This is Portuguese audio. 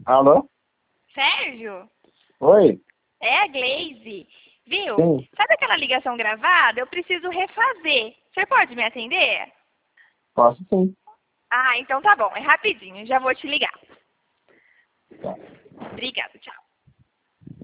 Alô? Sérgio? Oi? É a Glaze. Viu? Sim, Sabe aquela ligação gravada? Eu preciso refazer. Você pode me atender? posso sim. Ah, então tá bom. É rapidinho. Já vou te ligar. Tá. Obrigada. Tchau.